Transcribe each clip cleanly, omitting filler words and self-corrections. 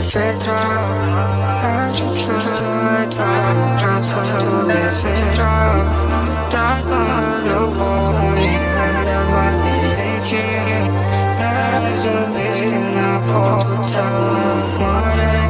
без ветра. Хочу чувствовать твою красоту без ветра. Такая любовь, никогда без реки. Я везу близко на пол целое море.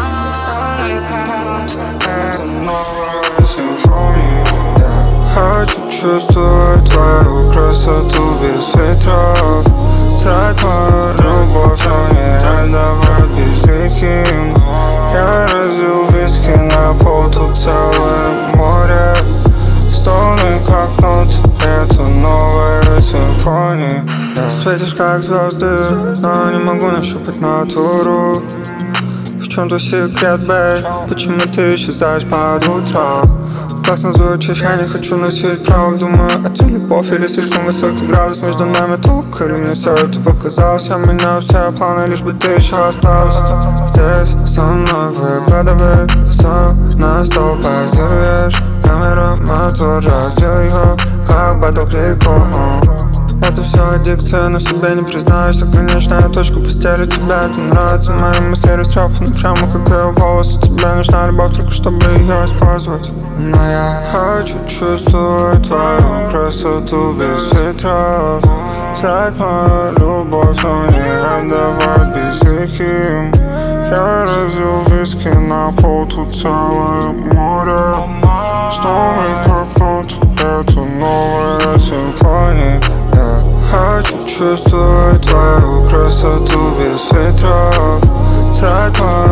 Это новая симфония. Я хочу чувствовать твою красоту без ветров. Трать мою любовь, но не отдавать безликим. Я разлил виски на пол, тут целое море. Стоны как ноты, это новая симфония. Светишь как звезды, но не могу нащупать натуру. В чем-то секрет, бэй, почему ты исчезаешь под утро? Классно звучишь, я не хочу носить правок. Думаю, это любовь или слишком высокий градус между нами токарь. Мне все это показалось, я меняю все планы, лишь бы ты еще осталась здесь со мной. Выкладывай все на стол, позируешь. Камера, мотор, раздел ее, как батл клику. Это все аддикция, но себе не признаешься. Конечная точка, постели тебя. Это нравится, мои мысли растрепаны прямо как ее волосы. Тебе нужна любовь только чтобы ее использовать. Но я хочу чувствовать твою красоту без ветров. Трать мою любовь, но не отдавать безликим. Я разлил виски на пол, тут целое море. Стоны как ноты, это новая симфония. Я хочу чувствовать твою красоту без ветров. Трать мою